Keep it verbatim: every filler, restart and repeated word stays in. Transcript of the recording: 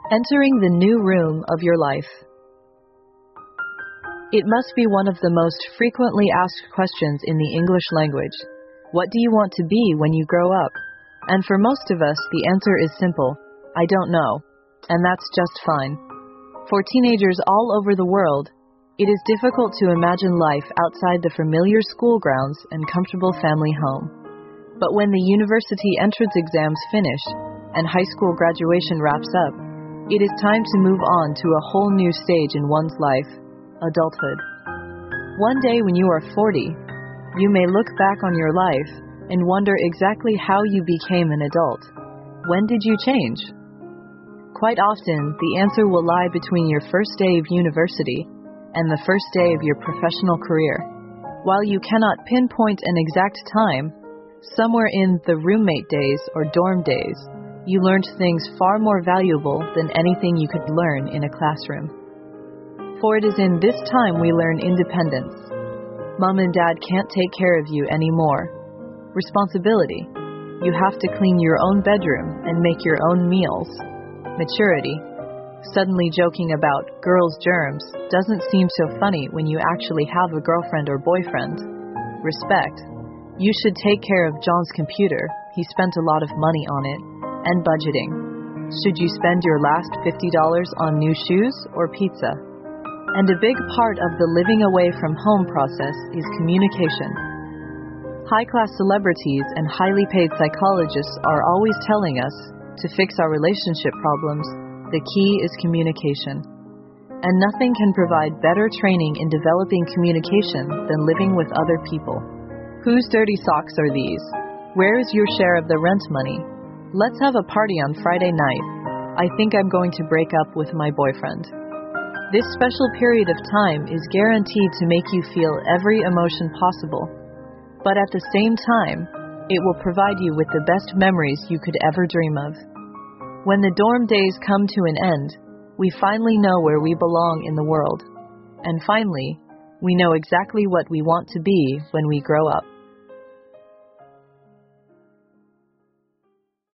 Entering the new room of your life. It must be one of the most frequently asked questions in the English language. What do you want to be when you grow up? And for most of us, the answer is simple: I don't know. And that's just fine. For teenagers all over the world, it is difficult to imagine life outside the familiar school grounds and comfortable family home. But when the university entrance exams finish and high school graduation wraps up, it is time to move on to a whole new stage in one's life: adulthood. One day when you are forty, you may look back on your life and wonder exactly how you became an adult. When did you change? Quite often, the answer will lie between your first day of university and the first day of your professional career. While you cannot pinpoint an exact time, somewhere in the roommate days or dorm days, you learned things far more valuable than anything you could learn in a classroom. For it is in this time we learn independence. Mom and dad can't take care of you anymore. Responsibility. You have to clean your own bedroom and make your own meals. Maturity. Suddenly joking about girls' germs doesn't seem so funny when you actually have a girlfriend or boyfriend. Respect. You should take care of John's computer. He spent a lot of money on it. And budgeting. Should you spend your last fifty dollars on new shoes or pizza? And a big part of the living away from home process is communication. High-class celebrities and highly paid psychologists are always telling us, to fix our relationship problems, the key is communication. And nothing can provide better training in developing communication than living with other people. Whose dirty socks are these? Where is your share of the rent money? Let's have a party on Friday night. I think I'm going to break up with my boyfriend. This special period of time is guaranteed to make you feel every emotion possible. But at the same time, it will provide you with the best memories you could ever dream of. When the dorm days come to an end, we finally know where we belong in the world. And finally, we know exactly what we want to be when we grow up.